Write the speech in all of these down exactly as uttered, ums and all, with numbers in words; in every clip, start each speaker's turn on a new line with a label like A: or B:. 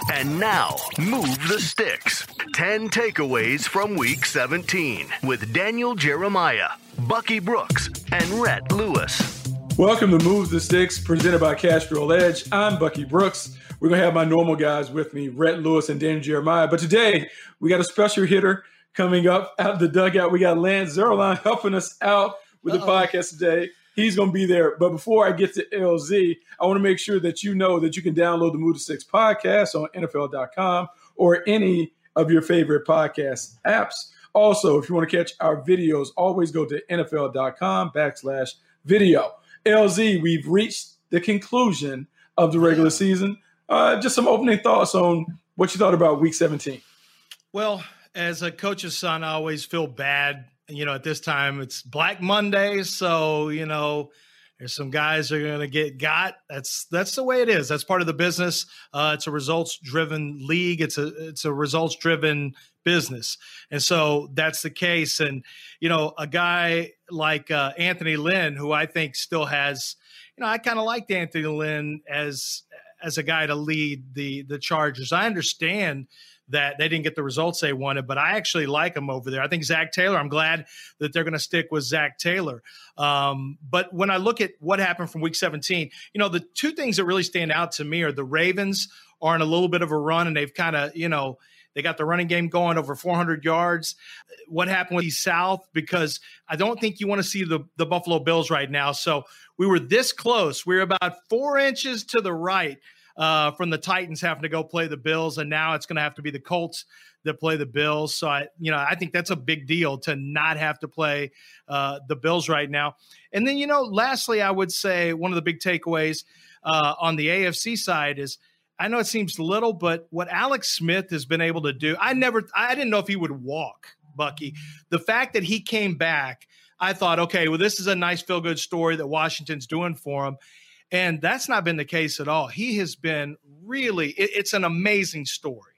A: And now, Move the Sticks. ten takeaways from Week seventeen with Daniel Jeremiah, Bucky Brooks, and Rhett Lewis.
B: Welcome to Move the Sticks, presented by Castrol Edge. I'm Bucky Brooks. We're going to have my normal guys with me, Rhett Lewis and Daniel Jeremiah. But today, we got a special hitter coming up out of the dugout. We got Lance Zierlein helping us out with Uh-oh. the podcast today. He's going to be there. But before I get to L Z, I want to make sure that you know that you can download the Move the Sticks podcast on N F L dot com or any of your favorite podcast apps. Also, if you want to catch our videos, always go to N F L dot com backslash video. L Z, we've reached the conclusion of the regular season. Uh, just some opening thoughts on what you thought about Week seventeen.
C: Well, as a coach's son, I always feel bad. You know, at this time, it's Black Monday, so, you know, there's some guys that are going to get got. That's that's the way it is. That's part of the business. Uh, it's a results-driven league. It's a it's a results-driven business. And so that's the case. And, you know, a guy like uh, Anthony Lynn, who I think still has, you know, I kind of liked Anthony Lynn as as a guy to lead the the Chargers. I understand that they didn't get the results they wanted, but I actually like him over there. I think Zach Taylor, I'm glad that they're going to stick with Zach Taylor. Um, but when I look at what happened from Week seventeen, you know, the two things that really stand out to me are the Ravens are in a little bit of a run, and they've kind of, you know, they got the running game going over four hundred yards. What happened with the South? Because I don't think you want to see the, the Buffalo Bills right now. So we were this close. We were about four inches to the right Uh, from the Titans having to go play the Bills, and now it's going to have to be the Colts that play the Bills. So, I, you know, I think that's a big deal to not have to play uh, the Bills right now. And then, you know, lastly, I would say one of the big takeaways uh, on the A F C side is, I know it seems little, but what Alex Smith has been able to do, I never, I didn't know if he would walk, Bucky. The fact that he came back, I thought, okay, well, this is a nice feel-good story that Washington's doing for him. And that's not been the case at all. He has been really it, – it's an amazing story.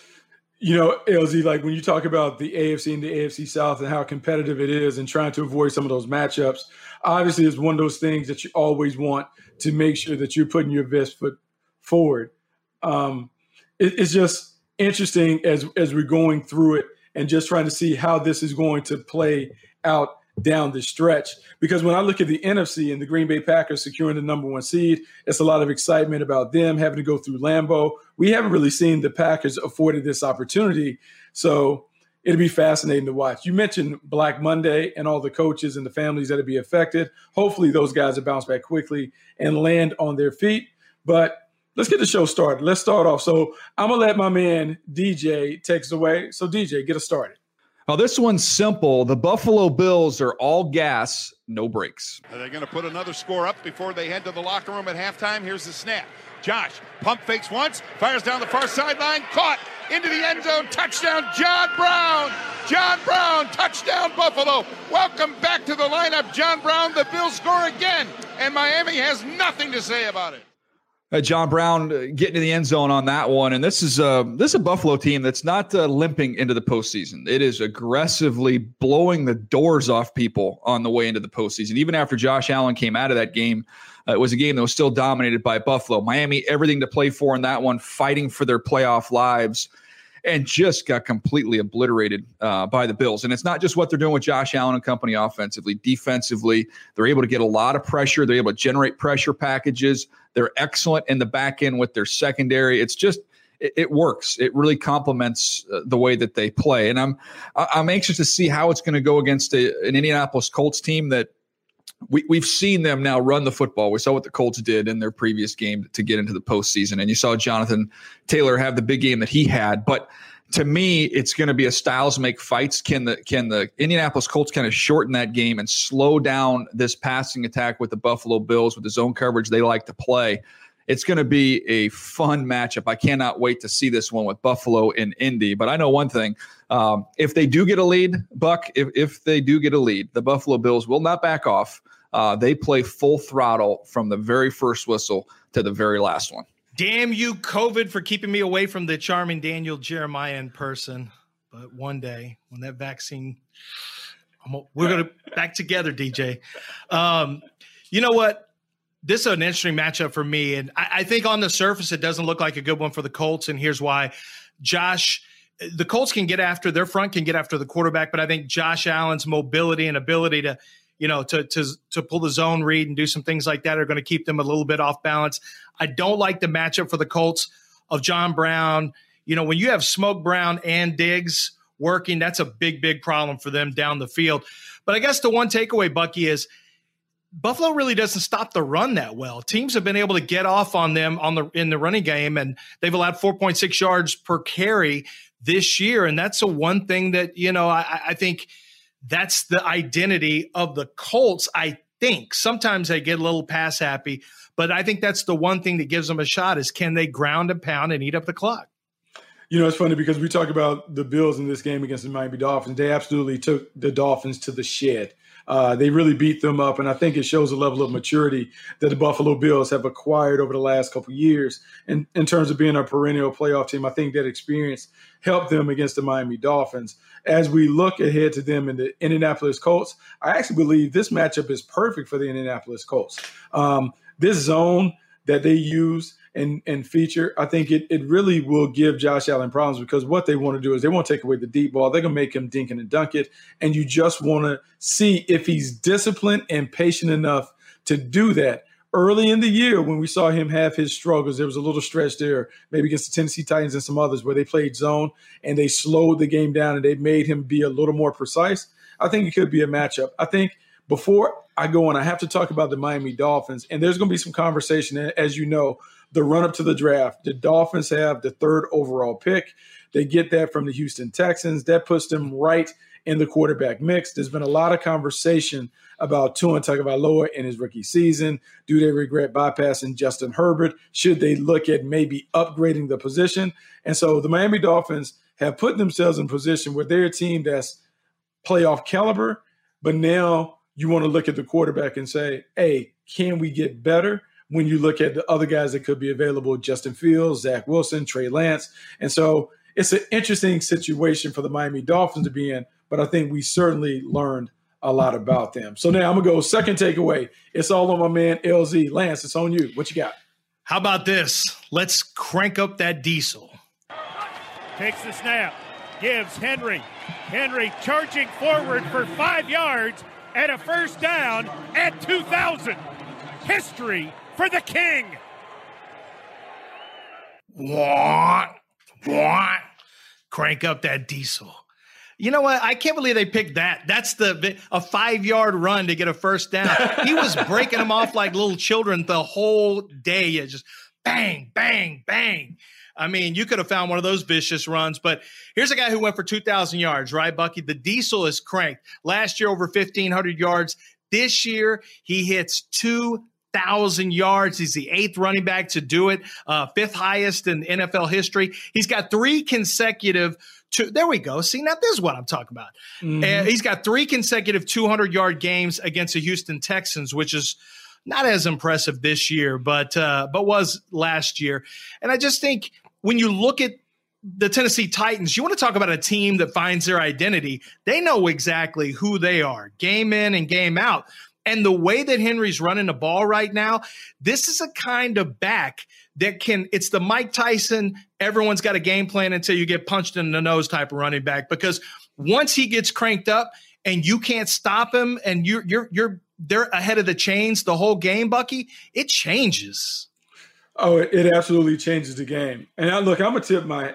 B: You know, L Z, like when you talk about the A F C and the A F C South and how competitive it is and trying to avoid some of those matchups, obviously it's one of those things that you always want to make sure that you're putting your best foot forward. Um, it, it's just interesting as as we're going through it and just trying to see how this is going to play out down the stretch. Because when I look at the N F C and the Green Bay Packers securing the number one seed, it's a lot of excitement about them having to go through Lambeau. We haven't really seen the Packers afforded this opportunity. So it'll be fascinating to watch. You mentioned Black Monday and all the coaches and the families that'll be affected. Hopefully those guys will bounce back quickly and land on their feet. But let's get the show started. Let's start off. So I'm going to let my man D J take us away. So D J, get us started.
D: Oh, this one's simple. The Buffalo Bills are all gas, no brakes.
E: Are they going to put another score up before they head to the locker room at halftime? Here's the snap. Josh pump fakes once, fires down the far sideline, caught into the end zone. Touchdown, John Brown. John Brown, touchdown, Buffalo. Welcome back to the lineup, John Brown. The Bills score again, and Miami has nothing to say about it.
D: Uh, John Brown uh, getting to the end zone on that one. And this is, uh, this is a Buffalo team that's not uh, limping into the postseason. It is aggressively blowing the doors off people on the way into the postseason. Even after Josh Allen came out of that game, uh, it was a game that was still dominated by Buffalo. Miami, everything to play for in that one, fighting for their playoff lives, and just got completely obliterated uh, by the Bills. And it's not just what they're doing with Josh Allen and company offensively. Defensively, they're able to get a lot of pressure. They're able to generate pressure packages. They're excellent in the back end with their secondary. It's just it, it works. It really complements uh, the way that they play. And I'm I'm anxious to see how it's going to go against a, an Indianapolis Colts team that we, we've seen them now run the football. We saw what the Colts did in their previous game to get into the postseason. And you saw Jonathan Taylor have the big game that he had. But to me, it's going to be a styles make fights. Can the can the Indianapolis Colts kind of shorten that game and slow down this passing attack with the Buffalo Bills with the zone coverage they like to play? It's going to be a fun matchup. I cannot wait to see this one with Buffalo and Indy. But I know one thing. Um, if they do get a lead, Buck, if, if they do get a lead, the Buffalo Bills will not back off. Uh, they play full throttle from the very first whistle to the very last one.
C: Damn you, COVID, for keeping me away from the charming Daniel Jeremiah in person. But one day, when that vaccine, I'm, we're going to back together, D J. Um, you know what? this is an interesting matchup for me. And I, I think on the surface, it doesn't look like a good one for the Colts. And here's why. Josh, the Colts can get after, their front can get after the quarterback, but I think Josh Allen's mobility and ability to, you know, to to to pull the zone read and do some things like that are going to keep them a little bit off balance. I don't like the matchup for the Colts of John Brown. You know, when you have Smoke Brown and Diggs working, that's a big, big problem for them down the field. But I guess the one takeaway, Bucky, is Buffalo really doesn't stop the run that well. Teams have been able to get off on them on the in the running game, and they've allowed four point six yards per carry this year. And that's the one thing that, you know, I, I think – that's the identity of the Colts, I think. Sometimes they get a little pass happy, but I think that's the one thing that gives them a shot is can they ground and pound and eat up the clock?
B: You know, it's funny because we talk about the Bills in this game against the Miami Dolphins. They absolutely took the Dolphins to the shed. Uh, they really beat them up, and I think it shows a level of maturity that the Buffalo Bills have acquired over the last couple of years. And in terms of being a perennial playoff team, I think that experience helped them against the Miami Dolphins. As we look ahead to them in the Indianapolis Colts, I actually believe this matchup is perfect for the Indianapolis Colts. Um, this zone that they use and, and feature, I think it, it really will give Josh Allen problems because what they want to do is they want to take away the deep ball. They're going to make him dink it and dunk it. And you just want to see if he's disciplined and patient enough to do that. Early in the year, when we saw him have his struggles, there was a little stretch there, maybe against the Tennessee Titans and some others, where they played zone and they slowed the game down and they made him be a little more precise. I think it could be a matchup. I think before I go on, I have to talk about the Miami Dolphins, and there's going to be some conversation, as you know, the run-up to the draft. The Dolphins have the third overall pick. They get that from the Houston Texans. That puts them right in the quarterback mix. There's been a lot of conversation about Tua Tagovailoa in his rookie season. Do they regret bypassing Justin Herbert? Should they look at maybe upgrading the position? And so the Miami Dolphins have put themselves in a position where they're a team that's playoff caliber, but now you want to look at the quarterback and say, hey, can we get better? When you look at the other guys that could be available, Justin Fields, Zach Wilson, Trey Lance. And so it's an interesting situation for the Miami Dolphins to be in, but I think we certainly learned a lot about them. So now I'm going to go second takeaway. It's all on my man, L Z. Lance, it's on you. What you got?
C: How about this? Let's crank up that diesel.
F: Takes the snap, gives Henry. Henry charging forward for five yards and a first down at two thousand. History for the King.
C: What? What? Crank up that diesel. You know what? I can't believe they picked that. That's the a five-yard run to get a first down. He was breaking them off like little children the whole day. It just bang, bang, bang. I mean, you could have found one of those vicious runs, but here's a guy who went for two thousand yards, right, Bucky? The diesel is cranked. Last year, over fifteen hundred yards. This year, he hits two thousand yards. He's the eighth running back to do it, uh, fifth highest in N F L history. He's got three consecutive two. There we go. See, now this is what I'm talking about. Mm-hmm. Uh, he's got three consecutive two hundred yard games against the Houston Texans, which is not as impressive this year, but uh, but was last year. And I just think when you look at the Tennessee Titans, you want to talk about a team that finds their identity. They know exactly who they are, game in and game out. And the way that Henry's running the ball right now, this is a kind of back that can – it's the Mike Tyson, everyone's got a game plan until you get punched in the nose type of running back. Because once he gets cranked up and you can't stop him and you're you're you're they're ahead of the chains the whole game, Bucky, it changes.
B: Oh, it, it absolutely changes the game. And I, look, I'm going to tip my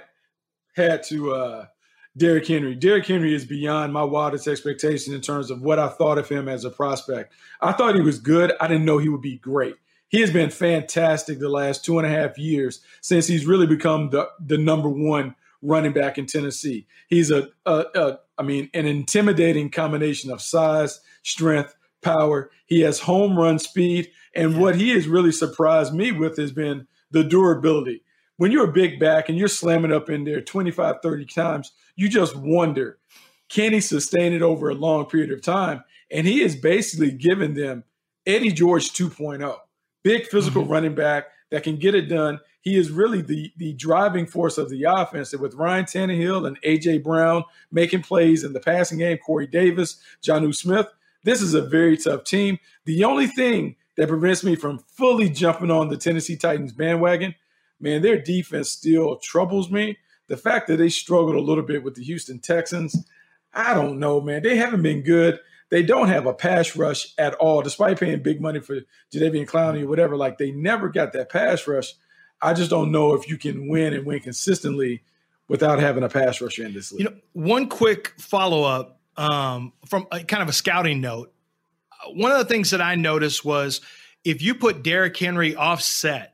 B: hat to uh, Derrick Henry. Derrick Henry is beyond my wildest expectations in terms of what I thought of him as a prospect. I thought he was good. I didn't know he would be great. He has been fantastic the last two and a half years since he's really become the, the number one running back in Tennessee. He's a, a, a, I mean, an intimidating combination of size, strength, power. He has home run speed. And what he has really surprised me with has been the durability. When you're a big back and you're slamming up in there twenty-five, thirty times, you just wonder, can he sustain it over a long period of time? And he has basically given them Eddie George two point oh, big physical mm-hmm. running back that can get it done. He is really the, the driving force of the offense. And with Ryan Tannehill and A J. Brown making plays in the passing game, Corey Davis, Jonnu Smith, this is a very tough team. The only thing that prevents me from fully jumping on the Tennessee Titans bandwagon, man, their defense still troubles me. The fact that they struggled a little bit with the Houston Texans, I don't know, man. They haven't been good. They don't have a pass rush at all, despite paying big money for Jadeveon Clowney or whatever. Like, they never got that pass rush. I just don't know if you can win and win consistently without having a pass rusher in this league.
C: You know, one quick follow-up um, from a, kind of a scouting note. One of the things that I noticed was if you put Derrick Henry offset,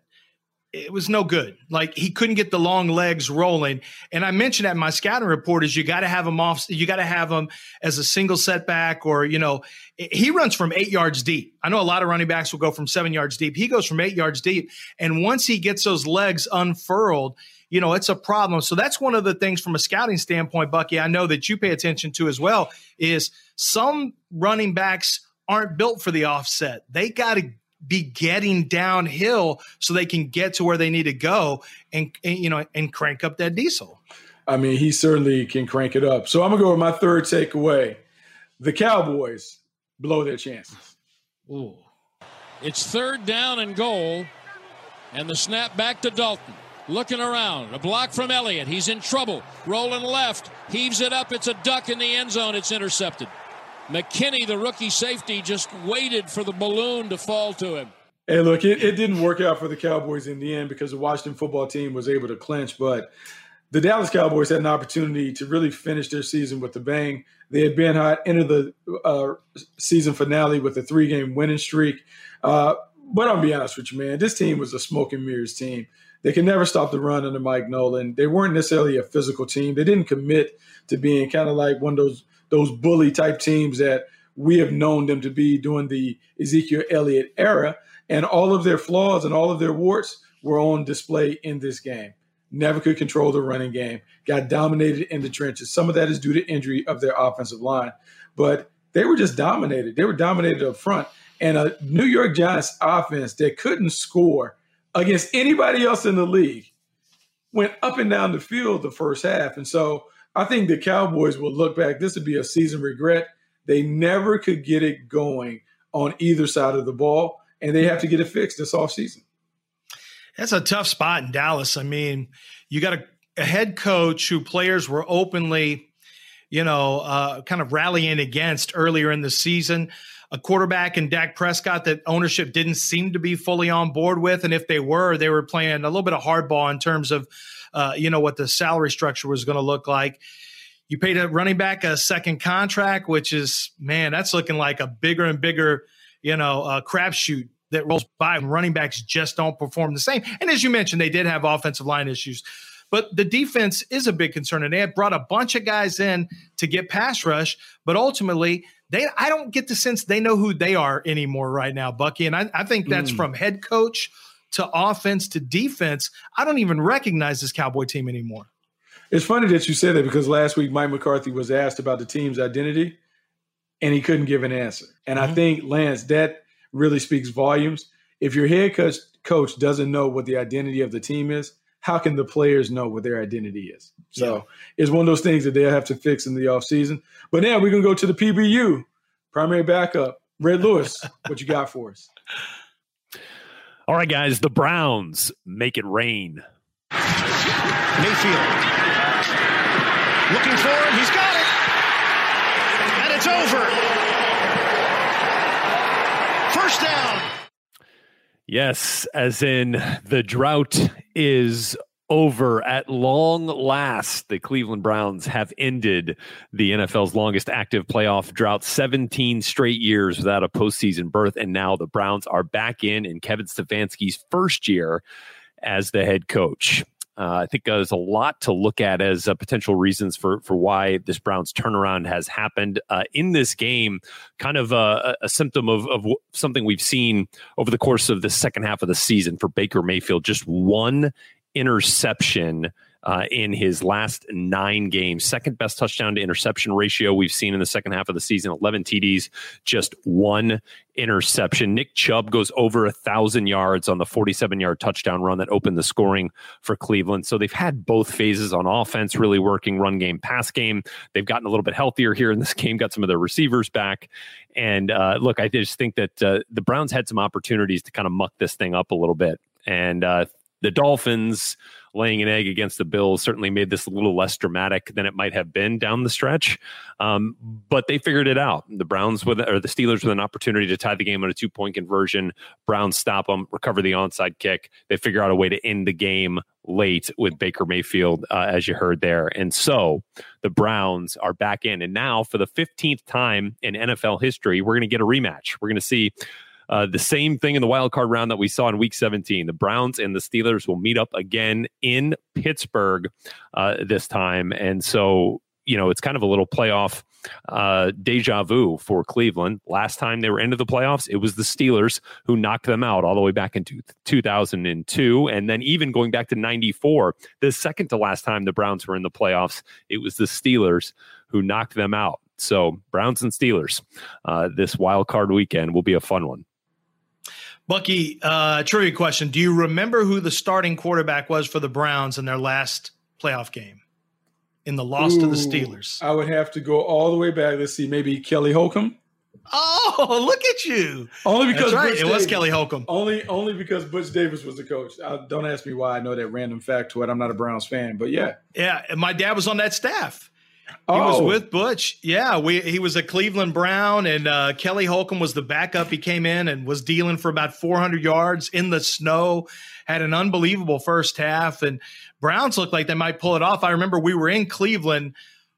C: it was no good. Like, he couldn't get the long legs rolling. And I mentioned that in my scouting report is you got to have him off. You got to have him as a single setback, or, you know, he runs from eight yards deep. I know a lot of running backs will go from seven yards deep. He goes from eight yards deep. And once he gets those legs unfurled, you know, it's a problem. So that's one of the things from a scouting standpoint, Bucky, I know that you pay attention to as well, is some running backs aren't built for the offset. They got to be getting downhill so they can get to where they need to go and, and you know and crank up that diesel.
B: I mean, he certainly can crank it up. So I'm gonna go with my third takeaway. The Cowboys blow their chances.
G: Ooh. It's third down and goal, and the snap back to Dalton. Looking around, a block from Elliott. He's in trouble. Rolling left, heaves it up. It's a duck in the end zone. It's intercepted. McKinney, the rookie safety, just waited for the balloon to fall to him.
B: Hey, look, it, it didn't work out for the Cowboys in the end because the Washington football team was able to clinch. But the Dallas Cowboys had an opportunity to really finish their season with a bang. They had been hot, entered the uh, season finale with a three-game winning streak. Uh, but I'll be honest with you, man, this team was a smoke and mirrors team. They could never stop the run under Mike Nolan. They weren't necessarily a physical team. They didn't commit to being kind of like one of those those bully type teams that we have known them to be during the Ezekiel Elliott era. And all of their flaws and all of their warts were on display in this game. Never could control the running game, got dominated in the trenches. Some of that is due to injury of their offensive line, but they were just dominated. They were dominated up front. And a New York Giants offense that couldn't score against anybody else in the league went up and down the field the first half. And so I think the Cowboys will look back. This would be a season regret. They never could get it going on either side of the ball, and they have to get it fixed this offseason.
C: That's a tough spot in Dallas. I mean, you got a, a head coach who players were openly, you know, uh, kind of rallying against earlier in the season, a quarterback in Dak Prescott that ownership didn't seem to be fully on board with. And if they were, they were playing a little bit of hardball in terms of, uh, you know, what the salary structure was going to look like. You paid a running back a second contract, which is, man, that's looking like a bigger and bigger, you know, uh, crapshoot that rolls by, and running backs just don't perform the same. And as you mentioned, they did have offensive line issues. But the defense is a big concern, and they had brought a bunch of guys in to get pass rush, but ultimately they I don't get the sense they know who they are anymore right now, Bucky. And I, I think that's mm. from head coach to offense to defense. I don't even recognize this Cowboy team anymore.
B: It's funny that you said that because last week Mike McCarthy was asked about the team's identity, and he couldn't give an answer. And mm-hmm. I think, Lance, that really speaks volumes. If your head coach, coach doesn't know what the identity of the team is, how can the players know what their identity is? So yeah. It's one of those things that they'll have to fix in the offseason. But now we're going to go to the P B U, primary backup. Red Lewis, what you got for us?
H: All right, guys, the Browns make it rain.
I: Mayfield looking for him. He's got it. And it's over. First down.
H: Yes, as in the drought is over at long last. The Cleveland Browns have ended the N F L's longest active playoff drought, seventeen straight years without a postseason berth. And now the Browns are back in in Kevin Stefanski's first year as the head coach. Uh, I think uh, there's a lot to look at as uh, potential reasons for for why this Browns turnaround has happened uh, in this game. Kind of a, a symptom of, of something we've seen over the course of the second half of the season for Baker Mayfield. Just one interception uh, in his last nine games. Second best touchdown to interception ratio we've seen in the second half of the season. eleven T Ds, just one interception. Nick Chubb goes over a thousand yards on the forty-seven yard touchdown run that opened the scoring for Cleveland. So they've had both phases on offense really working, run game, pass game. They've gotten a little bit healthier here in this game, got some of their receivers back. And uh, look, I just think that uh, the Browns had some opportunities to kind of muck this thing up a little bit. And uh, the Dolphins laying an egg against the Bills certainly made this a little less dramatic than it might have been down the stretch. Um, but they figured it out. The Browns with, or the Steelers with an opportunity to tie the game on a two point conversion. Browns stop them, recover the onside kick. They figure out a way to end the game late with Baker Mayfield, uh, as you heard there. And so the Browns are back in. And now for the fifteenth time in N F L history, we're going to get a rematch. We're going to see Uh, the same thing in the wild card round that we saw in week seventeen. The Browns and the Steelers will meet up again in Pittsburgh uh, this time. And so, you know, it's kind of a little playoff uh, deja vu for Cleveland. Last time they were into the playoffs, it was the Steelers who knocked them out all the way back into two thousand two. And then even going back to ninety-four, the second to last time the Browns were in the playoffs, it was the Steelers who knocked them out. So Browns and Steelers, uh, this wild card weekend will be a fun one.
C: Bucky, uh, trivia question. Do you remember who the starting quarterback was for the Browns in their last playoff game in the loss
B: Ooh,
C: to the Steelers?
B: I would have to go all the way back. Let's see, maybe Kelly Holcomb.
C: Oh, look at you.
B: Only because
C: That's right.
B: Butch
C: It was
B: Davis.
C: Kelly Holcomb.
B: Only only because Butch Davis was the coach. Uh, don't ask me why I know that random fact to it. I'm not a Browns fan, but yeah.
C: Yeah, and my dad was on that staff. He
B: oh.
C: was with Butch. Yeah, we he was a Cleveland Brown, and uh, Kelly Holcomb was the backup. He came in and was dealing for about four hundred yards in the snow, had an unbelievable first half, and Browns looked like they might pull it off. I remember we were in Cleveland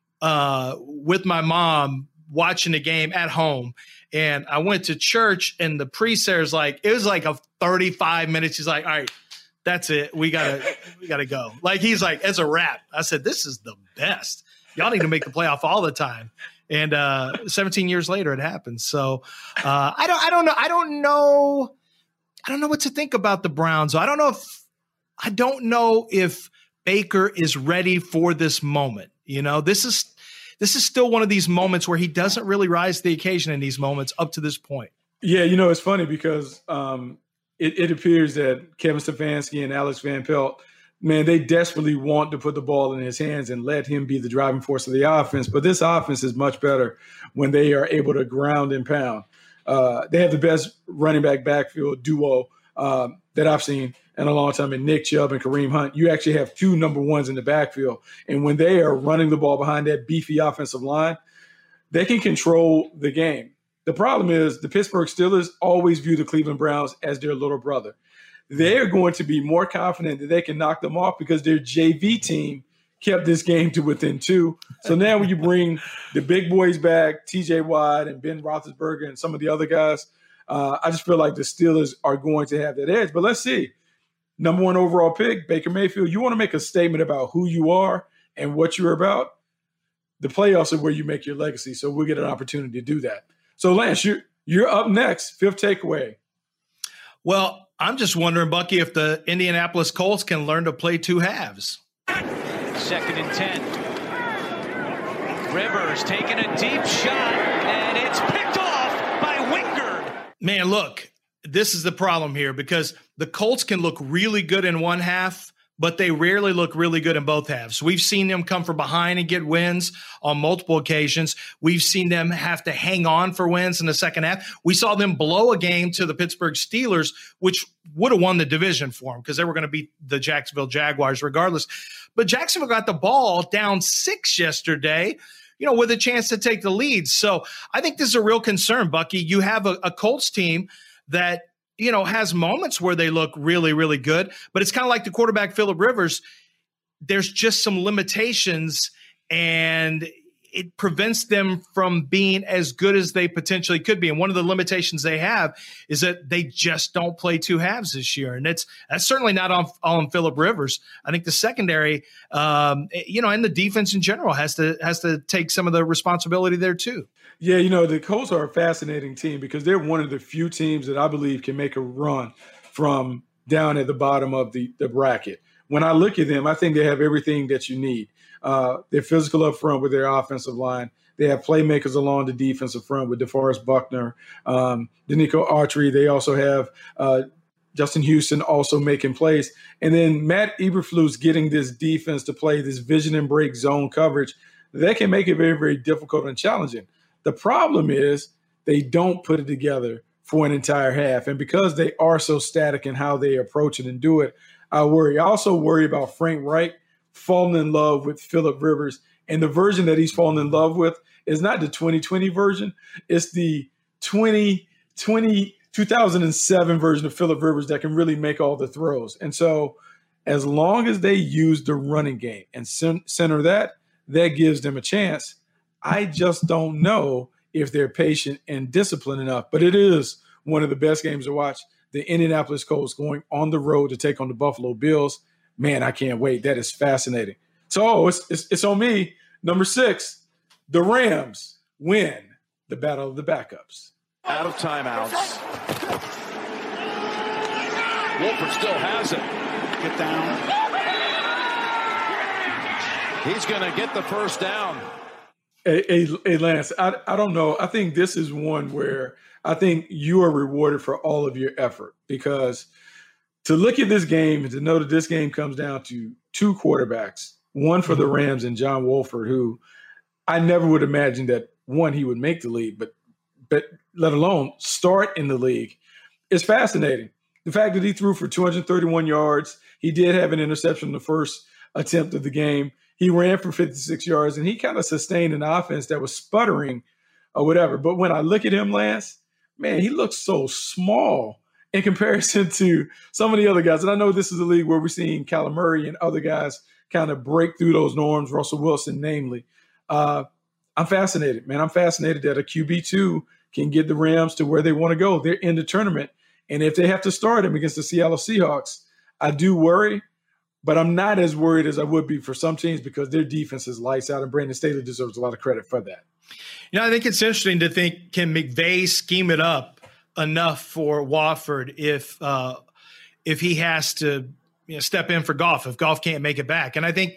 C: uh, with my mom watching the game at home, and I went to church, and the priest there's like, it was like a thirty-five minutes. He's like, all right, that's it. We gotta, we gotta go. Like, he's like, it's a wrap. I said, this is the best. Y'all need to make the playoff all the time. And uh, seventeen years later, it happens. So uh, I don't, I don't know. I don't know. I don't know what to think about the Browns. I don't know if, I don't know if Baker is ready for this moment. You know, this is, this is still one of these moments where he doesn't really rise to the occasion in these moments up to this point.
B: Yeah, you know, it's funny because um, it, it appears that Kevin Stefanski and Alex Van Pelt, man, they desperately want to put the ball in his hands and let him be the driving force of the offense. But this offense is much better when they are able to ground and pound. Uh, they have the best running back backfield duo uh, that I've seen in a long time in Nick Chubb and Kareem Hunt. You actually have two number ones in the backfield. And when they are running the ball behind that beefy offensive line, they can control the game. The problem is the Pittsburgh Steelers always view the Cleveland Browns as their little brother. They're going to be more confident that they can knock them off because their J V team kept this game to within two. So now when you bring the big boys back, T J Watt and Ben Roethlisberger and some of the other guys, uh, I just feel like the Steelers are going to have that edge. But let's see. Number one overall pick, Baker Mayfield. You want to make a statement about who you are and what you're about. The playoffs are where you make your legacy. So we'll get an opportunity to do that. So Lance, you're, you're up next. Fifth takeaway.
C: Well, I'm just wondering, Bucky, if the Indianapolis Colts can learn to play two halves.
J: Second and ten. Rivers taking a deep shot, and it's picked off by Wingard.
C: Man, look, this is the problem here because the Colts can look really good in one half, but they rarely look really good in both halves. We've seen them come from behind and get wins on multiple occasions. We've seen them have to hang on for wins in the second half. We saw them blow a game to the Pittsburgh Steelers, which would have won the division for them because they were going to beat the Jacksonville Jaguars regardless. But Jacksonville got the ball down six yesterday, you know, with a chance to take the lead. So I think this is a real concern, Bucky. You have a, a Colts team that, you know, has moments where they look really, really good, but it's kind of like the quarterback, Phillip Rivers. There's just some limitations and it prevents them from being as good as they potentially could be. And one of the limitations they have is that they just don't play two halves this year. And it's that's certainly not on, on Phillip Rivers. I think the secondary, um, you know, and the defense in general has to, has to take some of the responsibility there too.
B: Yeah, you know, the Colts are a fascinating team because they're one of the few teams that I believe can make a run from down at the bottom of the, the bracket. when I look at them, I think they have everything that you need. Uh, they're physical up front with their offensive line. They have playmakers along the defensive front with DeForest Buckner, um, Danico Autry. They also have uh, Justin Houston also making plays. And then Matt Eberflus getting this defense to play this vision and break zone coverage. That can make it very, very difficult and challenging. The problem is they don't put it together for an entire half. And because they are so static in how they approach it and do it, I worry. I also worry about Frank Reich falling in love with Phillip Rivers. And the version that he's fallen in love with is not the twenty twenty version. It's the twenty twenty, two thousand seven version of Phillip Rivers that can really make all the throws. And so as long as they use the running game and center that, that gives them a chance. I just don't know if they're patient and disciplined enough. But it is one of the best games to watch. The Indianapolis Colts going on the road to take on the Buffalo Bills. Man, I can't wait. That is fascinating. So oh, it's, it's, it's on me. Number six, the Rams win the battle of the backups.
K: Out of timeouts. Wolford still has it. Get down. He's going to get the first down.
B: Hey, hey, hey Lance, I, I don't know. I think this is one where I think you are rewarded for all of your effort, because to look at this game and to know that this game comes down to two quarterbacks, one for the Rams and John Wolford, who I never would imagine that, one, he would make the league, but but let alone start in the league, is fascinating. The fact that he threw for two hundred thirty-one yards, he did have an interception in the first attempt of the game. He ran for fifty-six yards, and he kind of sustained an offense that was sputtering or whatever. But when I look at him, Lance, man, he looks so small in comparison to some of the other guys. And I know this is a league where we're seeing Kyler Murray and other guys kind of break through those norms, Russell Wilson namely. Uh, I'm fascinated, man. I'm fascinated that a Q B two can get the Rams to where they want to go. They're in the tournament. And if they have to start him against the Seattle Seahawks, I do worry. But I'm not as worried as I would be for some teams, because their defense is lights out, and Brandon Staley deserves a lot of credit for that.
C: You know, I think it's interesting to think, can McVay scheme it up enough for Wofford if uh, if he has to you know, step in for Goff, if Goff can't make it back. And I think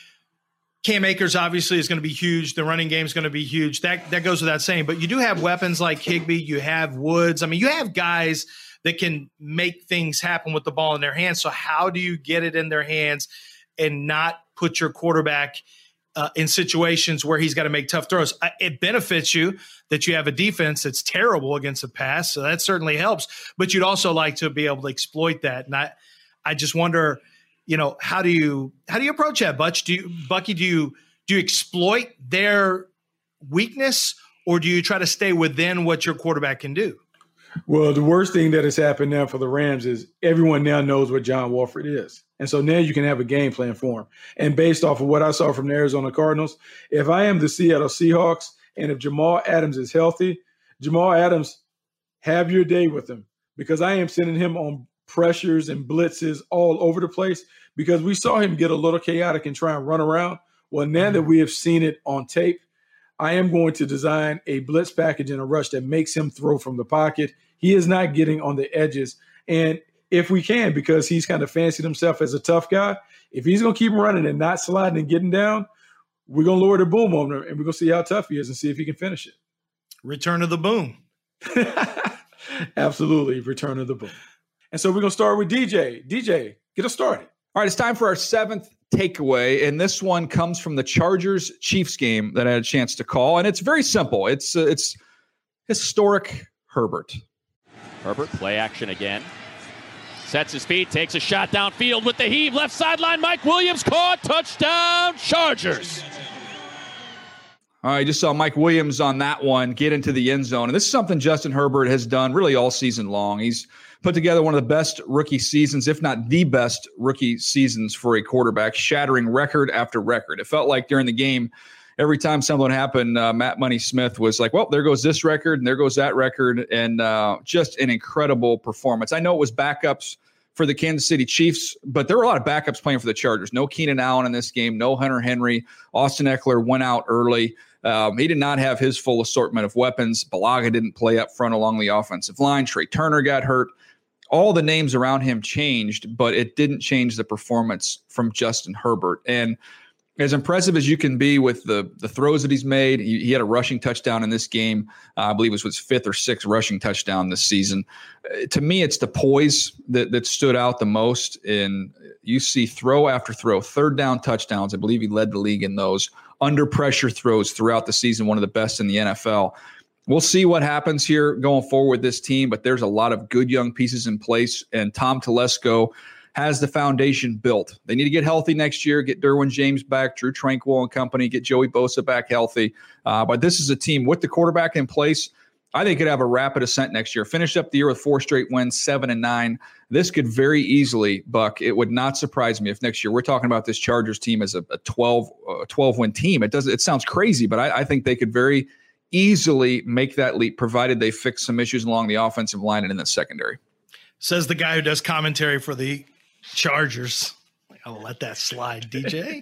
C: Cam Akers obviously is going to be huge. The running game is going to be huge. That that goes without saying. But you do have weapons like Higbee. You have Woods. I mean, you have guys that can make things happen with the ball in their hands. So how do you get it in their hands and not put your quarterback uh, in situations where he's got to make tough throws? It benefits you that you have a defense that's terrible against the pass, so that certainly helps. But you'd also like to be able to exploit that. And I, I just wonder, you know, how do you how do you approach that, Butch? Do you, Bucky? Do you do you exploit their weakness, or do you try to stay within what your quarterback can do?
B: Well, the worst thing that has happened now for the Rams is everyone now knows what John Wolford is. And so now you can have a game plan for him. And based off of what I saw from the Arizona Cardinals, if I am the Seattle Seahawks and if Jamal Adams is healthy, Jamal Adams, have your day with him, because I am sending him on pressures and blitzes all over the place, because we saw him get a little chaotic and try and run around. Well, now that we have seen it on tape, I am going to design a blitz package and a rush that makes him throw from the pocket. He is not getting on the edges. And if we can, because he's kind of fancied himself as a tough guy, if he's going to keep running and not sliding and getting down, we're going to lower the boom on him, and we're going to see how tough he is and see if he can finish it.
C: Return of the boom.
B: Absolutely, return of the boom. And so we're going to start with D J. D J, get us started.
D: All right, it's time for our seventh takeaway, and this one comes from the Chargers-Chiefs game that I had a chance to call, and it's very simple. It's uh, it's historic Herbert.
L: Herbert, play action again. Sets his feet, takes a shot downfield with the heave. Left sideline, Mike Williams caught. Touchdown, Chargers.
D: All right, just saw Mike Williams on that one get into the end zone. And this is something Justin Herbert has done really all season long. He's put together one of the best rookie seasons, if not the best rookie seasons for a quarterback, shattering record after record. It felt like during the game, every time something happened, uh, Matt Money Smith was like, well, there goes this record and there goes that record. And uh, just an incredible performance. I know it was backups for the Kansas City Chiefs, but there were a lot of backups playing for the Chargers. No Keenan Allen in this game, no Hunter Henry. Austin Eckler went out early. Um, he did not have his full assortment of weapons. Balaga didn't play up front along the offensive line. Trey Turner got hurt. all the names around him changed, but it didn't change the performance from Justin Herbert. And as impressive as you can be with the the throws that he's made, he, he had a rushing touchdown in this game. Uh, I believe it was his fifth or sixth rushing touchdown this season. Uh, to me, it's the poise that, that stood out the most. And you see throw after throw, third down touchdowns. I believe he led the league in those. Under pressure throws throughout the season, one of the best in the N F L. We'll see what happens here going forward with this team, but there's a lot of good young pieces in place, and Tom Telesco has the foundation built. They need to get healthy next year, get Derwin James back, Drew Tranquill and company, get Joey Bosa back healthy. Uh, but this is a team with the quarterback in place. I think could have a rapid ascent next year. Finish up the year with four straight wins, seven and nine. This could very easily, Buck, it would not surprise me if next year we're talking about this Chargers team as a, a twelve, uh, twelve win team. It doesn't, it sounds crazy, but I, I think they could very easily make that leap, provided they fix some issues along the offensive line and in the secondary.
C: Says the guy who does commentary for the Chargers. I'll let that slide, D J.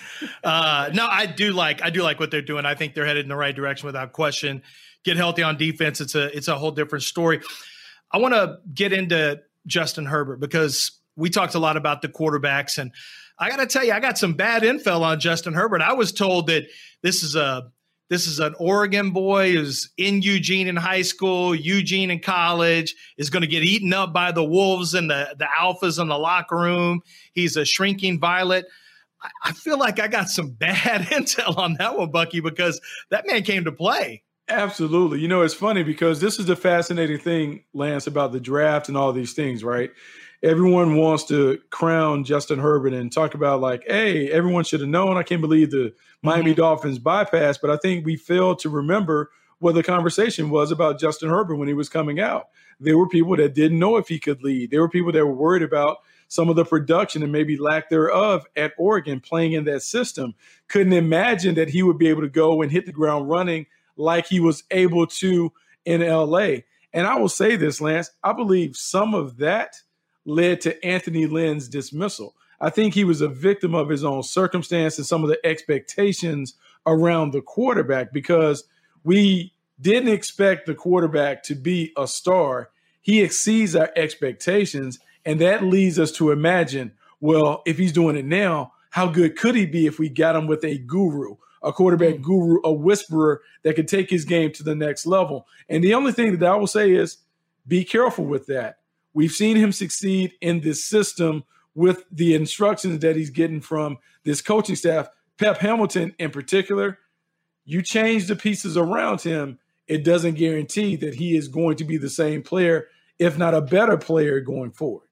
C: uh, no, I do like I do like what they're doing. I think they're headed in the right direction without question. Get healthy on defense. It's a it's a whole different story. I want to get into Justin Herbert because we talked a lot about the quarterbacks, and I got to tell you, I got some bad intel on Justin Herbert. I was told that this is a This is an Oregon boy who's in Eugene in high school, Eugene in college, is going to get eaten up by the wolves and the, the alphas in the locker room. He's a shrinking violet. I, I feel like I got some bad intel on that one, Bucky, because that man came to play.
B: Absolutely. You know, it's funny because this is the fascinating thing, Lance, about the draft and all these things, right? Everyone wants to crown Justin Herbert and talk about like, hey, everyone should have known. I can't believe the Miami mm-hmm. Dolphins bypass. But I think we failed to remember what the conversation was about Justin Herbert when he was coming out. There were people that didn't know if he could lead. There were people that were worried about some of the production and maybe lack thereof at Oregon playing in that system. Couldn't imagine that he would be able to go and hit the ground running like he was able to in L A. And I will say this, Lance, I believe some of that led to Anthony Lynn's dismissal. I think he was a victim of his own circumstance and some of the expectations around the quarterback because we didn't expect the quarterback to be a star. He exceeds our expectations, and that leads us to imagine, well, if he's doing it now, how good could he be if we got him with a guru, a quarterback guru, a whisperer that could take his game to the next level? And the only thing that I will say is be careful with that. We've seen him succeed in this system with the instructions that he's getting from this coaching staff. Pep Hamilton in particular, you change the pieces around him, it doesn't guarantee that he is going to be the same player, if not a better player going forward.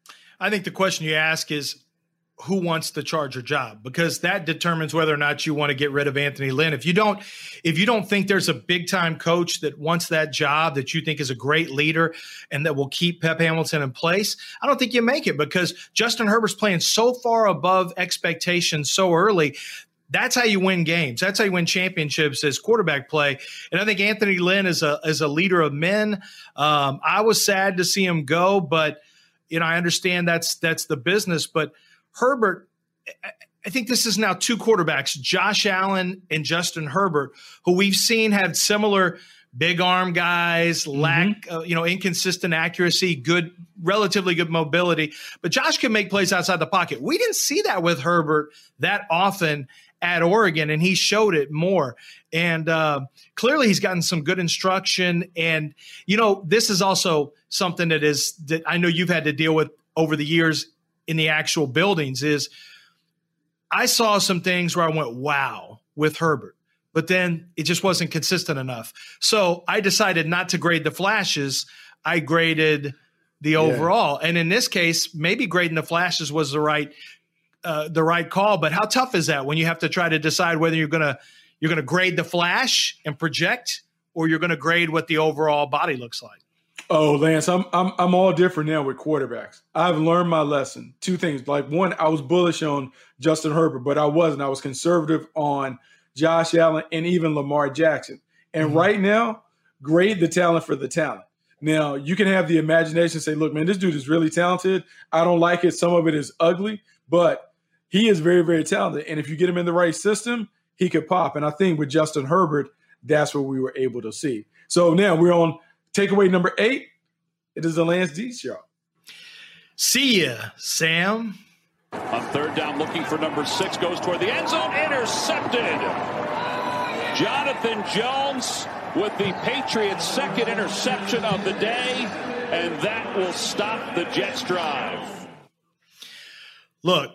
C: I think the question you ask is, who wants the Charger job? Because that determines whether or not you want to get rid of Anthony Lynn. If you don't, if you don't think there's a big time coach that wants that job, that you think is a great leader and that will keep Pep Hamilton in place, I don't think you make it because Justin Herbert's playing so far above expectations so early. That's how you win games. That's how you win championships as quarterback play. And I think Anthony Lynn is a is a leader of men. Um, I was sad to see him go, but you know I understand that's that's the business, but Herbert, I think this is now two quarterbacks, Josh Allen and Justin Herbert, who we've seen have similar big arm guys, mm-hmm. lack, uh, you know, inconsistent accuracy, good, relatively good mobility. But Josh can make plays outside the pocket. We didn't see that with Herbert that often at Oregon, and he showed it more. And uh, clearly he's gotten some good instruction. And, you know, this is also something that is that I know you've had to deal with over the years in the actual buildings is I saw some things where I went, wow, with Herbert, but then it just wasn't consistent enough. So I decided not to grade the flashes. I graded the yeah. overall. And in this case, maybe grading the flashes was the right, uh, the right call, but how tough is that when you have to try to decide whether you're going to, you're going to grade the flash and project, or you're going to grade what the overall body looks like?
B: Oh, Lance, I'm I'm I'm all different now with quarterbacks. I've learned my lesson. Two things. Like one, I was bullish on Justin Herbert, but I wasn't. I was conservative on Josh Allen and even Lamar Jackson. And mm-hmm. right now, grade the talent for the talent. Now, you can have the imagination say, look, man, this dude is really talented. I don't like it. Some of it is ugly, but he is very, very talented. And if you get him in the right system, he could pop. And I think with Justin Herbert, that's what we were able to see. So now we're on takeaway number eight. It is the Lance D Show.
C: See ya, Sam.
K: On third down, looking for number six, goes toward the end zone, intercepted. Jonathan Jones with the Patriots' second interception of the day, and that will stop the Jets' drive.
C: Look,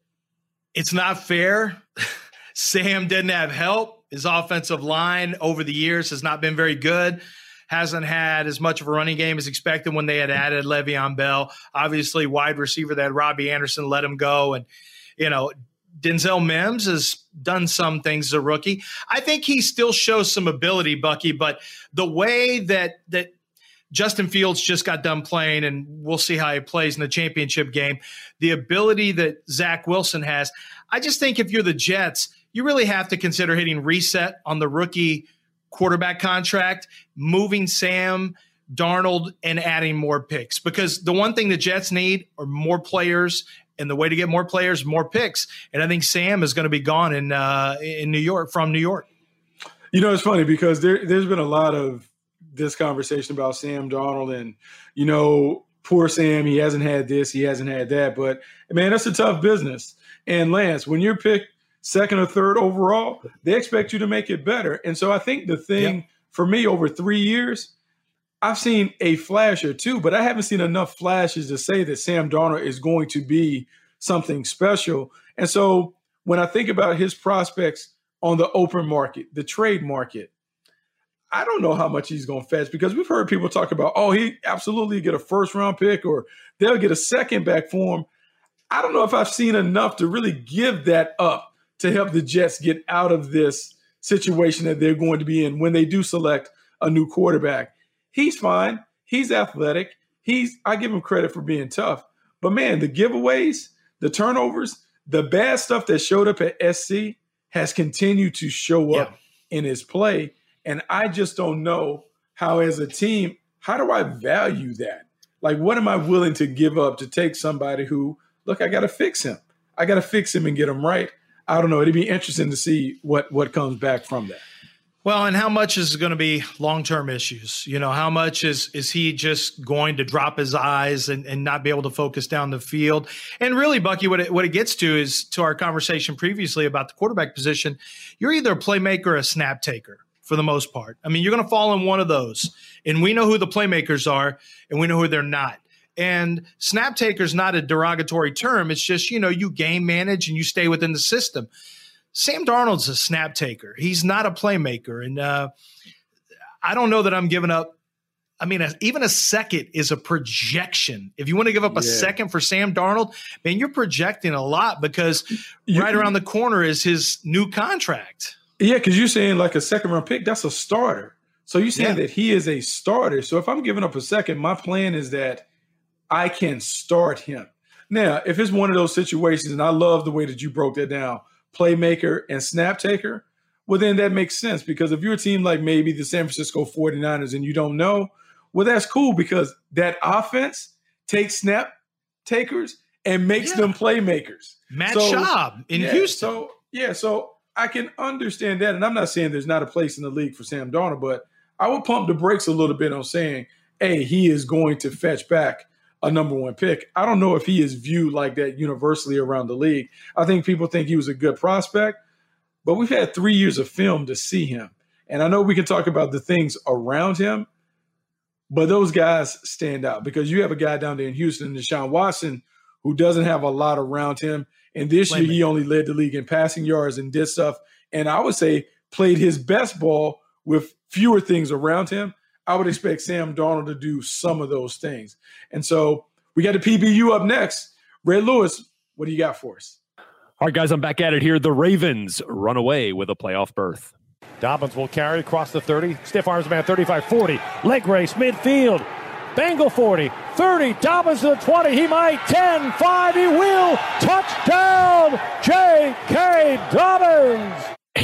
C: it's not fair. Sam didn't have help. His offensive line over the years has not been very good. Hasn't had as much of a running game as expected when they had added Le'Veon Bell. Obviously, wide receiver that Robbie Anderson let him go. And, you know, Denzel Mims has done some things as a rookie. I think he still shows some ability, Bucky, but the way that that Justin Fields just got done playing, and we'll see how he plays in the championship game, the ability that Zach Wilson has, I just think if you're the Jets, you really have to consider hitting reset on the rookie quarterback contract, moving Sam Darnold, and adding more picks. Because the one thing the Jets need are more players, and the way to get more players, more picks. And I think Sam is going to be gone in uh, in New York, from New York.
B: You know, it's funny because there, there's been a lot of this conversation about Sam Darnold and, you know, poor Sam, he hasn't had this, he hasn't had that. But, man, that's a tough business. And, Lance, when you're picked second or third overall, they expect you to make it better. And so I think the thing yeah. for me over three years, I've seen a flash or two, but I haven't seen enough flashes to say that Sam Darnold is going to be something special. And so when I think about his prospects on the open market, the trade market, I don't know how much he's going to fetch, because we've heard people talk about, oh, he absolutely get a first round pick or they'll get a second back for him. I don't know if I've seen enough to really give that up to help the Jets get out of this situation that they're going to be in when they do select a new quarterback. He's fine. He's athletic. He's I give him credit for being tough. But, man, the giveaways, the turnovers, the bad stuff that showed up at S C has continued to show up yeah. in his play. And I just don't know how, as a team, how do I value that? Like, what am I willing to give up to take somebody who, look, I got to fix him. I got to fix him and get him right. I don't know. It'd be interesting to see what, what comes back from that.
C: Well, and how much is going to be long-term issues? You know, how much is is he just going to drop his eyes and, and not be able to focus down the field? And really, Bucky, what it, what it gets to is to our conversation previously about the quarterback position. You're either a playmaker or a snap taker for the most part. I mean, you're going to fall in one of those. And we know who the playmakers are, and we know who they're not. And snap taker is not a derogatory term. It's just, you know, you game manage and you stay within the system. Sam Darnold's a snap taker. He's not a playmaker. And uh, I don't know that I'm giving up. I mean, a, even a second is a projection. If you want to give up a yeah. second for Sam Darnold, man, you're projecting a lot, because you, right around the corner is his new contract.
B: Yeah, because you're saying like a second round pick, that's a starter. So you're saying yeah. that he is a starter. So if I'm giving up a second, my plan is that I can start him. Now, if it's one of those situations, and I love the way that you broke that down, playmaker and snap taker, well, then that makes sense, because if you're a team like maybe the San Francisco forty-niners and you don't know, well, that's cool, because that offense takes snap takers and makes yeah. them playmakers.
C: Matt
B: so,
C: Schaub in
B: yeah,
C: Houston.
B: So, yeah, so I can understand that. And I'm not saying there's not a place in the league for Sam Darnold, but I would pump the brakes a little bit on saying, hey, he is going to fetch back a number one pick. I don't know if he is viewed like that universally around the league. I think people think he was a good prospect, but we've had three years of film to see him. And I know we can talk about the things around him, but those guys stand out, because you have a guy down there in Houston, Deshaun Watson, who doesn't have a lot around him. And this year he only led the league in passing yards and did stuff. And I would say played his best ball with fewer things around him. I would expect Sam Darnold to do some of those things. And so we got the P B U up next. Red Lewis, what do you got for us?
H: All right, guys, I'm back at it here. The Ravens run away with a playoff berth.
F: Dobbins will carry across the thirty. Stiff arms man, thirty-five forty. Leg race, midfield. Bengal forty. thirty. Dobbins to the twenty. He might. ten. five. He will. Touchdown, J K. Dobbins.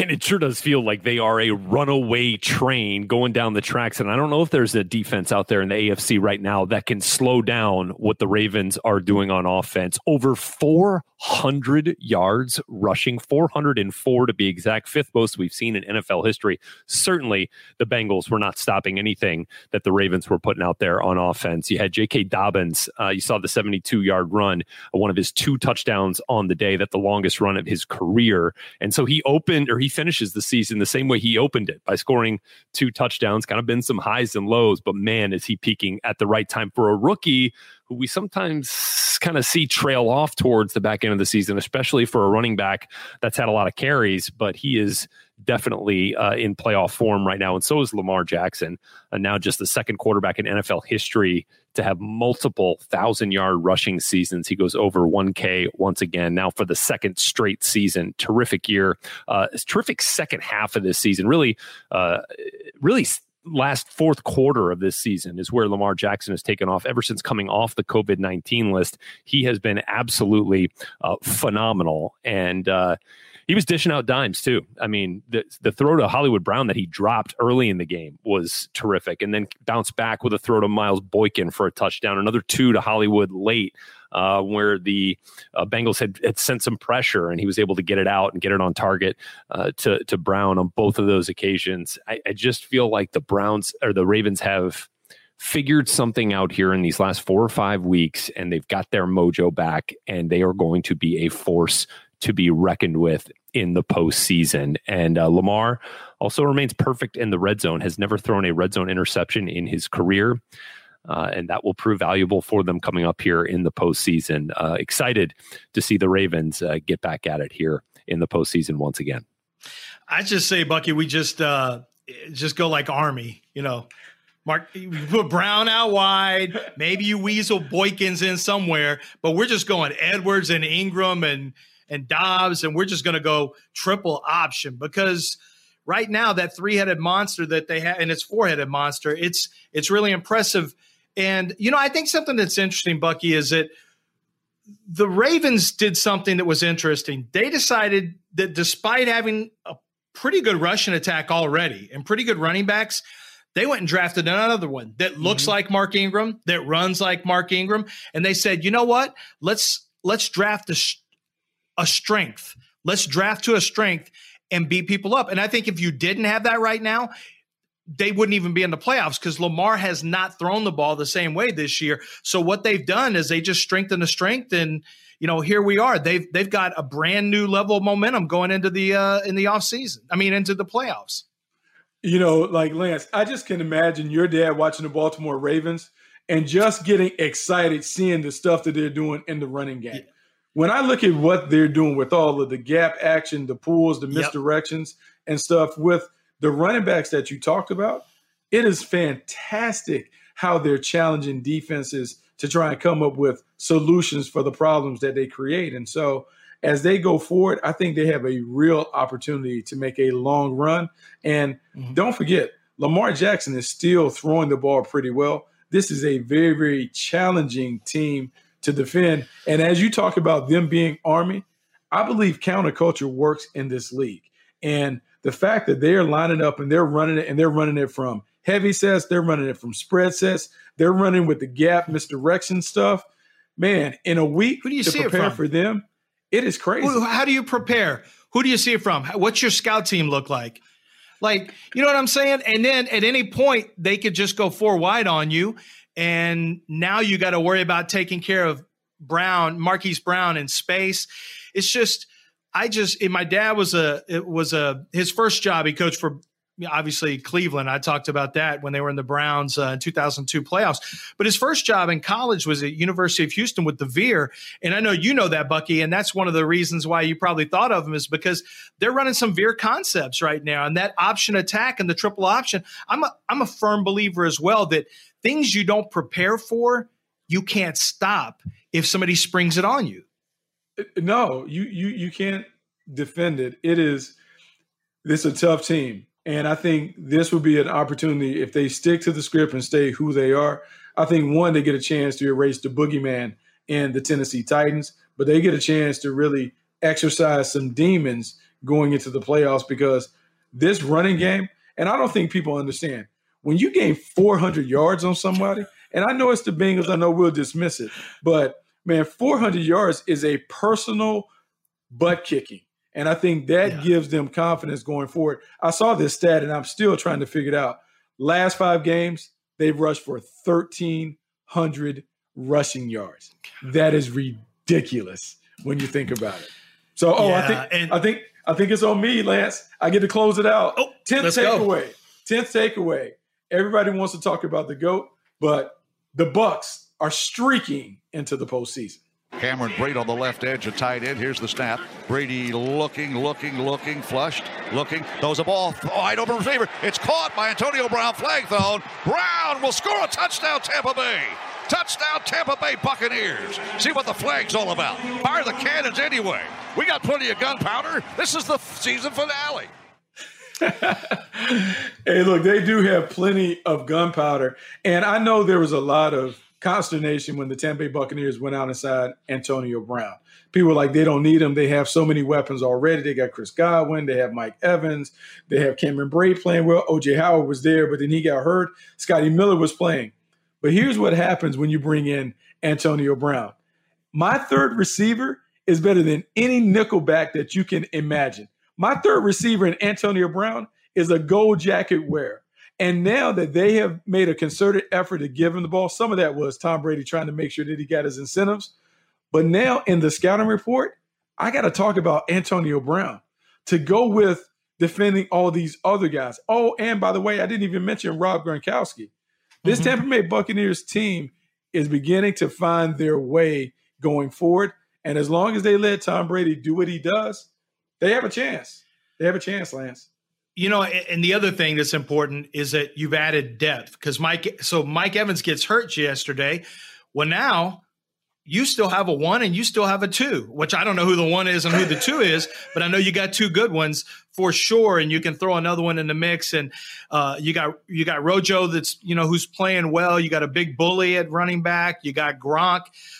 H: Man, it sure does feel like they are a runaway train going down the tracks. And I don't know if there's a defense out there in the A F C right now that can slow down what the Ravens are doing on offense. Over four hundred yards rushing, four hundred four to be exact, fifth most we've seen in N F L history. Certainly the Bengals were not stopping anything that the Ravens were putting out there on offense. You had J K. Dobbins. Uh, you saw the seventy-two-yard run, one of his two touchdowns on the day, that the longest run of his career. And so he opened, or he finishes the season the same way he opened it, by scoring two touchdowns. Kind of been some highs and lows, but man, is he peaking at the right time for a rookie who we sometimes kind of see trail off towards the back end of the season, especially for a running back that's had a lot of carries, but he is definitely uh, in playoff form right now. And so is Lamar Jackson, and now just the second quarterback in N F L history to have multiple thousand yard rushing seasons. He goes over one K once again, now for the second straight season. Terrific year. Uh, terrific second half of this season. Really, uh, really last fourth quarter of this season is where Lamar Jackson has taken off. Ever since coming off the COVID nineteen list, he has been absolutely uh, phenomenal. And uh, he was dishing out dimes too. I mean, the, the throw to Hollywood Brown that he dropped early in the game was terrific, and then bounced back with a throw to Miles Boykin for a touchdown. Another two to Hollywood late, uh, where the uh, Bengals had, had sent some pressure, and he was able to get it out and get it on target uh, to to Brown on both of those occasions. I, I just feel like the Browns or the Ravens have figured something out here in these last four or five weeks, and they've got their mojo back, and they are going to be a force to be reckoned with in the postseason. And uh, Lamar also remains perfect in the red zone, has never thrown a red zone interception in his career. Uh, and that will prove valuable for them coming up here in the postseason. Uh, excited to see the Ravens uh, get back at it here in the postseason once again.
C: I just say, Bucky, we just uh, just go like Army, you know. Mark, you put Brown out wide. Maybe you weasel Boykins in somewhere, but we're just going Edwards and Ingram and and Dobbs, and we're just going to go triple option, because right now that three-headed monster that they have, and it's four-headed monster, it's it's really impressive. And, you know, I think something that's interesting, Bucky, is that the Ravens did something that was interesting. They decided that despite having a pretty good rushing attack already and pretty good running backs, they went and drafted another one that looks mm-hmm. like Mark Ingram, that runs like Mark Ingram. And they said, you know what, let's let's draft a, a strength. Let's draft to a strength and beat people up. And I think if you didn't have that right now, they wouldn't even be in the playoffs, because Lamar has not thrown the ball the same way this year. So what they've done is they just strengthened the strength, and you know, here we are. They've they've got a brand new level of momentum going into the uh, in the offseason. I mean, into the playoffs.
B: You know, like Lance, I just can imagine your dad watching the Baltimore Ravens and just getting excited seeing the stuff that they're doing in the running game. Yeah. When I look at what they're doing with all of the gap action, the pulls, the misdirections, yep. and stuff with the running backs that you talked about, it is fantastic how they're challenging defenses to try and come up with solutions for the problems that they create. And so as they go forward, I think they have a real opportunity to make a long run. And mm-hmm. don't forget, Lamar Jackson is still throwing the ball pretty well. This is a very, very challenging team to defend. And as you talk about them being Army, I believe counterculture works in this league. And the fact that they're lining up and they're running it, and they're running it from heavy sets, they're running it from spread sets, they're running with the gap misdirection stuff. Man, in a week
C: Who do you
B: to
C: see
B: prepare
C: it from?
B: for them, it is crazy.
C: How do you prepare? Who do you see it from? What's your scout team look like? Like, you know what I'm saying? And then at any point, they could just go four wide on you. And now you got to worry about taking care of Brown, Marquise Brown in space. It's just, I just, and my dad was a, it was a, his first job, he coached for, obviously, Cleveland. I talked about that when they were in the Browns uh, in two thousand two playoffs. But his first job in college was at University of Houston with the Veer. And I know you know that, Bucky, and that's one of the reasons why you probably thought of him, is because they're running some Veer concepts right now. And that option attack and the triple option, I'm a, I'm a firm believer as well that things you don't prepare for, you can't stop if somebody springs it on you.
B: No, you you you can't defend it. It is this is a tough team. And I think this would be an opportunity if they stick to the script and stay who they are. I think, one, they get a chance to erase the boogeyman in the Tennessee Titans, but they get a chance to really exercise some demons going into the playoffs because this running game, and I don't think people understand, when you gain four hundred yards on somebody, and I know it's the Bengals, I know we'll dismiss it, but man, four hundred yards is a personal butt kicking. And I think that yeah. gives them confidence going forward. I saw this stat, and I'm still trying to figure it out. Last five games, they've rushed for thirteen hundred rushing yards. That is ridiculous when you think about it. So, oh, yeah, I think and- I think I think it's on me, Lance. I get to close it out.
C: Oh,
B: tenth takeaway. Tenth takeaway. Everybody wants to talk about the GOAT, but the Bucs are streaking into the postseason.
M: Cameron Brate on the left edge, a tight end. Here's the snap. Brady looking, looking, looking, flushed, looking. Throws a ball wide open receiver. It's caught by Antonio Brown. Flag thrown. Brown will score a touchdown, Tampa Bay. Touchdown, Tampa Bay Buccaneers. See what the flag's all about. Fire the cannons anyway. We got plenty of gunpowder. This is the season finale.
B: Hey, look, they do have plenty of gunpowder. And I know there was a lot of consternation when the Tampa Bay Buccaneers went out inside Antonio Brown. People were like, they don't need him. They have so many weapons already. They got Chris Godwin. They have Mike Evans. They have Cameron Brate playing well. O J Howard was there, but then he got hurt. Scotty Miller was playing. But here's what happens when you bring in Antonio Brown. My third receiver is better than any nickelback that you can imagine. My third receiver in Antonio Brown is a gold jacket wearer. And now that they have made a concerted effort to give him the ball, some of that was Tom Brady trying to make sure that he got his incentives. But now in the scouting report, I got to talk about Antonio Brown to go with defending all these other guys. Oh, and by the way, I didn't even mention Rob Gronkowski. This mm-hmm. Tampa Bay Buccaneers team is beginning to find their way going forward. And as long as they let Tom Brady do what he does, they have a chance. They have a chance, Lance.
C: You know, and the other thing that's important is that you've added depth because Mike, so Mike Evans gets hurt yesterday. Well, now you still have a one and you still have a two, which I don't know who the one is and who the two is, but I know you got two good ones for sure. And you can throw another one in the mix. And uh, you got, you got Rojo that's, you know, who's playing well. You got a big bully at running back. You got Gronk.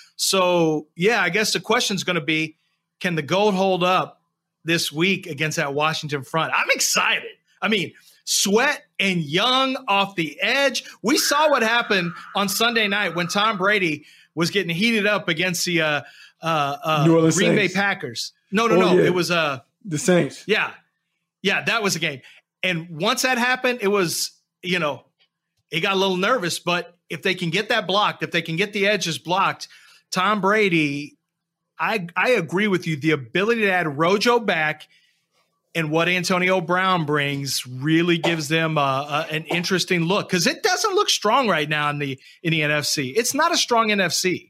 C: So yeah, I guess the question's going to be, can the gold hold up this week against that Washington front? I'm excited. I mean, Sweat and Young off the edge. We saw what happened on Sunday night when Tom Brady was getting heated up against the uh, uh, uh, Green Saints. Bay Packers. No, no, oh, no. Yeah. It was uh,
B: the Saints.
C: Yeah. Yeah, that was a game. And once that happened, it was, you know, it got a little nervous. But if they can get that blocked, if they can get the edges blocked, Tom Brady, I, I agree with you. The ability to add Rojo back and what Antonio Brown brings really gives them uh, uh, an interesting look because it doesn't look strong right now in the in the N F C. It's not a strong N F C.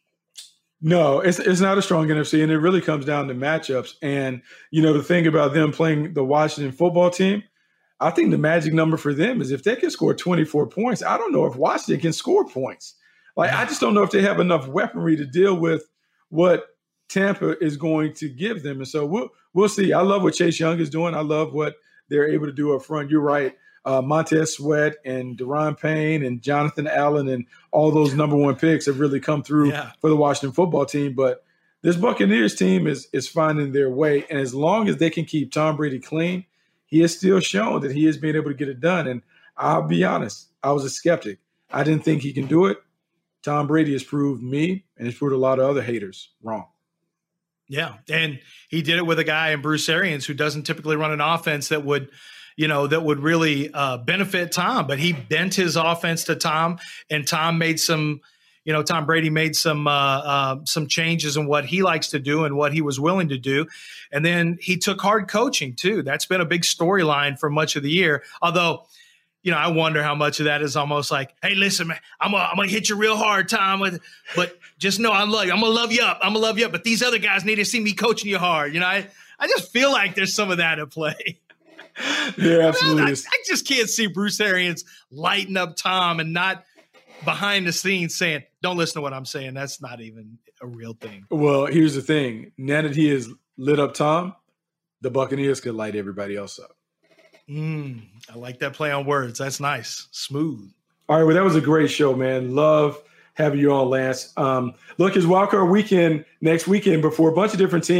B: No, it's it's not a strong N F C, and it really comes down to matchups. And you know, the thing about them playing the Washington football team, I think the magic number for them is if they can score twenty-four points. I don't know if Washington can score points. Like I just don't know if they have enough weaponry to deal with what Tampa is going to give them. And so we'll we'll see. I love what Chase Young is doing. I love what they're able to do up front. You're right. Uh, Montez Sweat and Daron Payne and Jonathan Allen and all those number one picks have really come through yeah. for the Washington football team. But this Buccaneers team is is finding their way. And as long as they can keep Tom Brady clean, he has still shown that he is being able to get it done. And I'll be honest, I was a skeptic. I didn't think he can do it. Tom Brady has proved me and has proved a lot of other haters wrong.
C: Yeah, and he did it with a guy in Bruce Arians who doesn't typically run an offense that would, you know, that would really uh, benefit Tom. But he bent his offense to Tom, and Tom made some, you know, Tom Brady made some uh, uh, some changes in what he likes to do and what he was willing to do. And then he took hard coaching too. That's been a big storyline for much of the year. Although, you know, I wonder how much of that is almost like, hey, listen, man, I'm gonna, I'm gonna hit you real hard, Tom, with, but just know I love you. I'm gonna love you up. I'm gonna love you up. But these other guys need to see me coaching you hard. You know, I, I just feel like there's some of that at play.
B: Yeah, absolutely.
C: I, I, I just can't see Bruce Arians lighting up Tom and not behind the scenes saying, don't listen to what I'm saying. That's not even a real thing.
B: Well, here's the thing. Now that he has lit up Tom, the Buccaneers could light everybody else up.
C: Mm, I like that play on words. That's nice. Smooth.
B: All right. Well, that was a great show, man. Love having you on, Lance. Um, look, it's wildcard weekend next weekend, but for a bunch of different teams,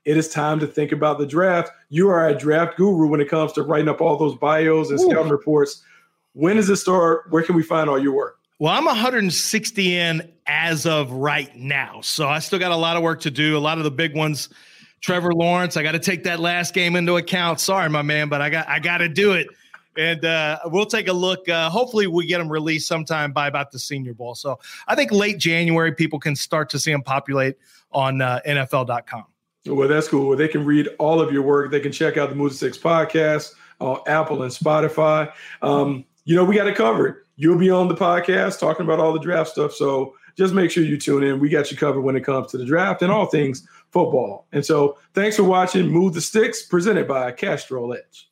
B: it is time to think about the draft. You are a draft guru when it comes to writing up all those bios and scouting reports. When does it start? Where can we find all your work?
C: Well, I'm one hundred sixty in as of right now. So I still got a lot of work to do. A lot of the big ones, Trevor Lawrence, I got to take that last game into account. Sorry, my man, but I got I got to do it. And uh, we'll take a look. Uh, hopefully we get them released sometime by about the Senior Bowl. So I think late January, people can start to see them populate on uh, N F L dot com.
B: Well, that's cool. Well, they can read all of your work. They can check out the Move the Sticks podcast on Apple and Spotify. Um, you know, we got it covered. You'll be on the podcast talking about all the draft stuff. So just make sure you tune in. We got you covered when it comes to the draft and all things football. And so thanks for watching Move the Sticks, presented by Castrol Edge.